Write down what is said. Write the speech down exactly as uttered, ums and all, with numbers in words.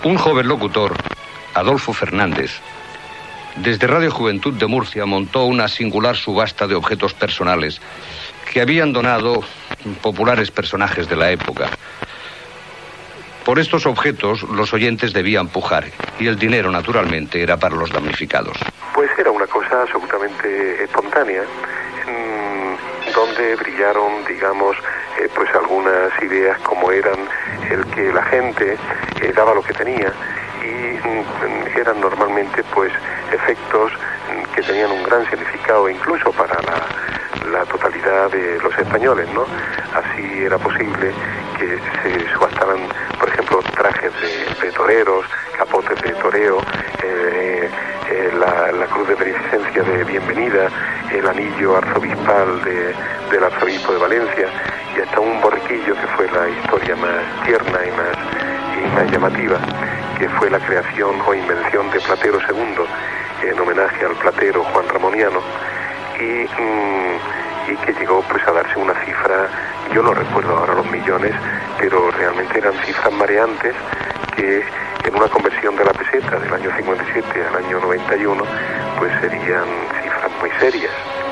Un joven locutor, Adolfo Fernández, desde Radio Juventud de Murcia montó una singular subasta de objetos personales que habían donado populares personajes de la época. Por estos objetos los oyentes debían pujar y el dinero, naturalmente, era para los damnificados. Pues era una cosa absolutamente espontánea, donde brillaron, digamos, eh, pues algunas ideas como eran el que la gente eh, daba lo que tenía y mm, eran normalmente pues efectos mm, que tenían un gran significado incluso para la, la totalidad de los españoles, ¿no? Así era posible que se subastaran, por ejemplo, trajes de, de toreros, capotes de toreo, eh, eh, la, la cruz de beneficencia de bienvenida, el anillo arzobispal de, del arzobispo de Valencia y hasta un borriquillo que fue la historia más tierna y más, y más llamativa, que fue la creación o invención de Platero segundo en homenaje al platero Juan Ramoniano y, mmm, y que llegó pues a darse una cifra, yo no recuerdo ahora los millones, pero realmente eran cifras mareantes que en una conversión de la peseta del año cincuenta y siete al año noventa y uno pues serían cifras muy serias.